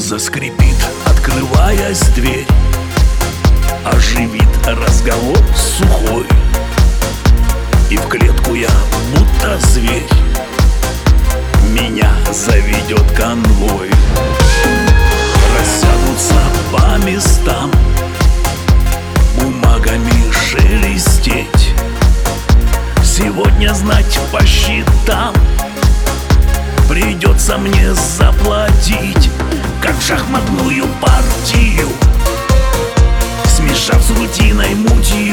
Заскрипит, открываясь дверь, оживит разговор сухой, и в клетку я, будто зверь, меня заведет конвой. Рассядутся по местам, бумагами шелестеть. Сегодня знать по счетам придется мне заплатить, как в шахматную партию, смешав с рутиной мутью.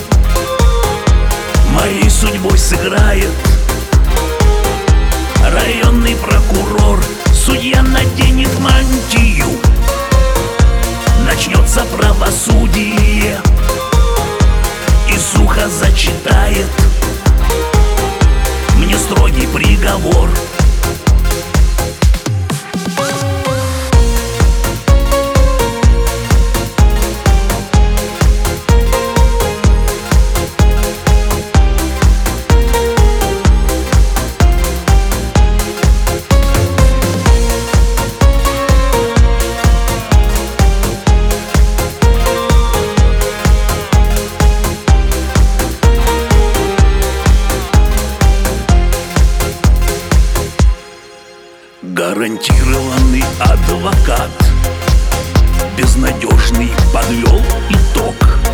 Моей судьбой сыграет районный прокурор. Судья наденет мантию, начнется правосудие и сухо зачитает мне строгий приговор. Гарантированный адвокат безнадежный подвел итог.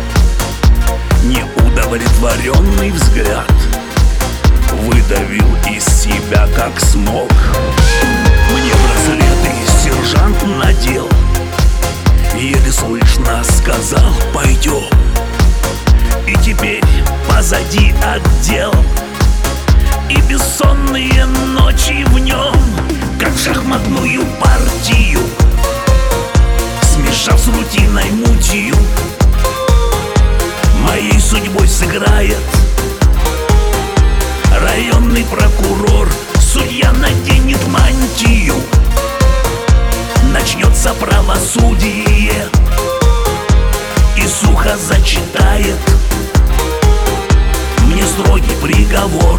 Неудовлетворенный взгляд выдавил из себя как смог. Мне браслеты сержант надел, еле слышно сказал: пойдем. И теперь позади отдел и бессонные ночи в нем, как в шахматную партию, смешав с рутиной мутью. Моей судьбой сыграет районный прокурор. Судья наденет мантию, начнется правосудие и сухо зачитает мне строгий приговор.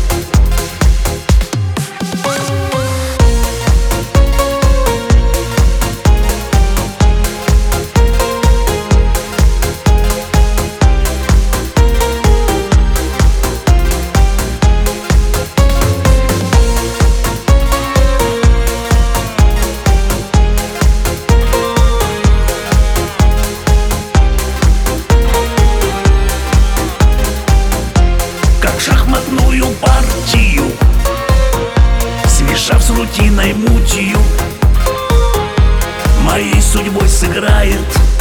Шахматную партию, смешав с рутиной мутью, моей судьбой сыграет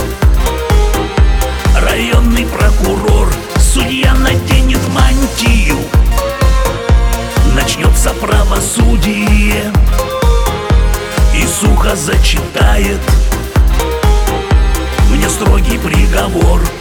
районный прокурор. Судья наденет мантию, начнется правосудие и сухо зачитает мне строгий приговор.